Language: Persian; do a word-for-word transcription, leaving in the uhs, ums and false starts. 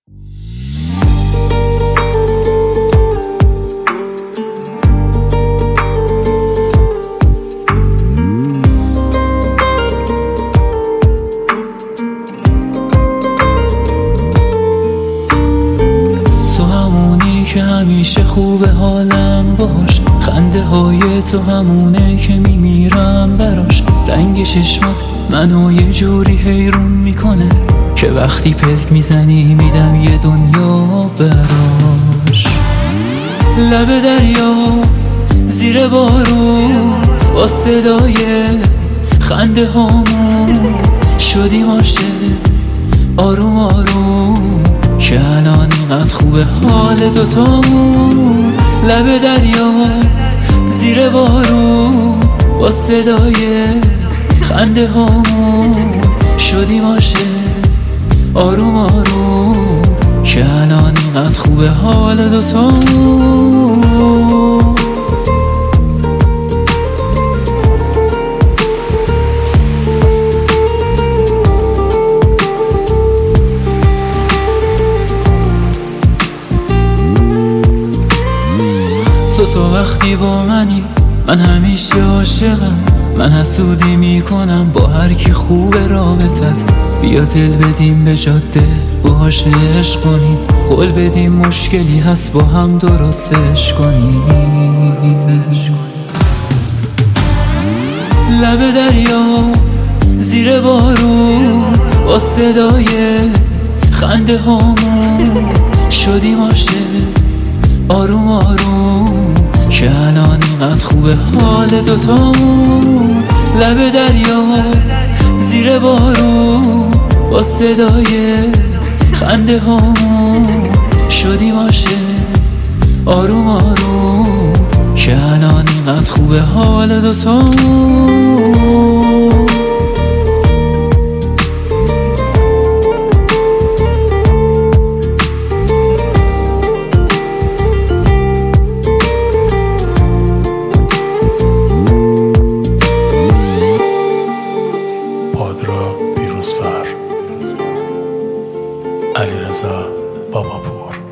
که همیشه خوب حالم باش، خنده های تو همونه که میمیرم براش. رنگ چشمات منو یه جوری حیرون میکنه که وقتی پلک میزنی میدم یه دنیا براش. لب دریا زیر بارون با صدای خنده هامون شدیم عاشق آروم آروم که الان اینقدر خوبه حال دوتامون. لب دریا زیر بارون با صدای خنده هامون شدیم عاشق آروم آروم که الان اینقدر خوبه حال دوتامون. تو تو وقتی با منی من همیشه عاشقم، من حسودی میکنم با هر کی خوبه رابطت. بیا دل بدیم به جاده باهاش عشق کنیم، قول بدیم مشکلی هست با هم درستش کنیم. لب دریا زیر بارون با صدای خنده هامون شدیم عاشق آروم آروم که الان اینقدر خوبه حال دوتامون. لب دریا زیر بارون با صدای خنده هامون شدیم عاشق آروم آروم که الان اینقدر خوبه حال دوتامون. پادرا پیروزفر، علیرضا باباپور.